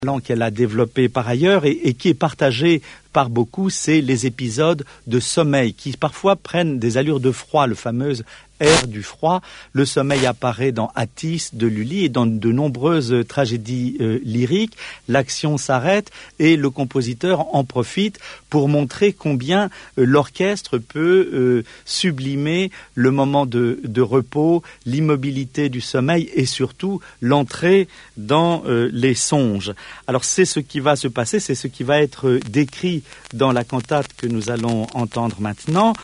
qu'elle a développé par ailleurs et qui est partagé par beaucoup, c'est les épisodes de sommeil qui parfois prennent des allures de froid, le fameux air du froid. Le sommeil apparaît dans Attis de Lully et dans de nombreuses tragédies lyriques. L'action s'arrête et le compositeur en profite pour montrer combien l'orchestre peut sublimer le moment de repos, l'immobilité du sommeil et surtout l'entrée dans les songes. Alors c'est ce qui va se passer, c'est ce qui va être décrit dans la cantate que nous allons entendre maintenant.